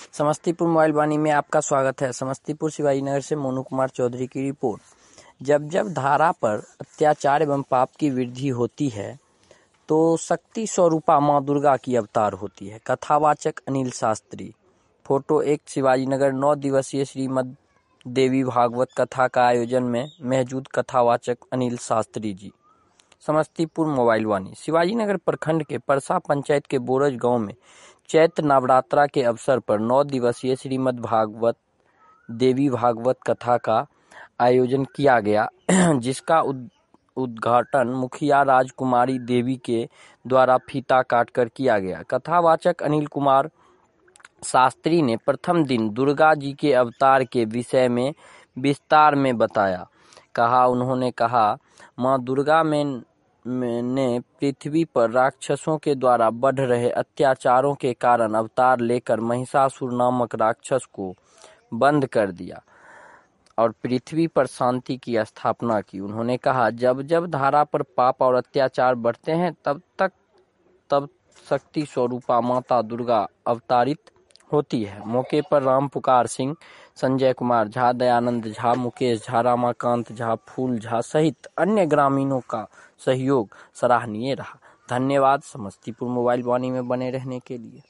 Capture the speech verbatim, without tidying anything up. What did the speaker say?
Samastipur mobile वाणी में आपका स्वागत है। समस्तीपुर शिवाजी नगर से मोनू कुमार चौधरी की रिपोर्ट। जब जब धारा पर अत्याचार एवं पाप की वृद्धि होती है तो शक्ति स्वरूपा माँ दुर्गा की अवतार होती है। कथावाचक अनिल शास्त्री। फोटो एक शिवाजी नगर नौ दिवसीय श्रीमद देवी भागवत कथा का आयोजन में मौजूद कथावाचक अनिल शास्त्री जी। समस्तीपुर मोबाइल वाणी। शिवाजी नगर प्रखंड के परसा पंचायत के बोरज गांव में चैत्र नवरात्रा के अवसर पर नौ दिवसीय श्रीमद् भागवत देवी भागवत कथा का आयोजन किया गया, जिसका उद्घाटन मुखिया राजकुमारी देवी के द्वारा फीता काटकर किया गया। कथावाचक अनिल कुमार शास्त्री ने प्रथम दिन दुर्गा जी के अवतार के विषय में विस्तार में बताया। कहा उन्होंने कहा माँ दुर्गा में ने पृथ्वी पर राक्षसों के द्वारा बढ़ रहे अत्याचारों के कारण अवतार लेकर महिषासुर नामक राक्षस को बंद कर दिया और पृथ्वी पर शांति की स्थापना की। उन्होंने कहा जब जब धरा पर पाप और अत्याचार बढ़ते हैं तब तक तब शक्ति स्वरूपा माता दुर्गा अवतारित होती है। मौके पर राम पुकार सिंह, संजय कुमार झा, दयानंद झा, मुकेश झा, रामाकांत झा, फूल झा सहित अन्य ग्रामीणों का सहयोग सराहनीय रहा। धन्यवाद। समस्तीपुर मोबाइल वाणी में बने रहने के लिए।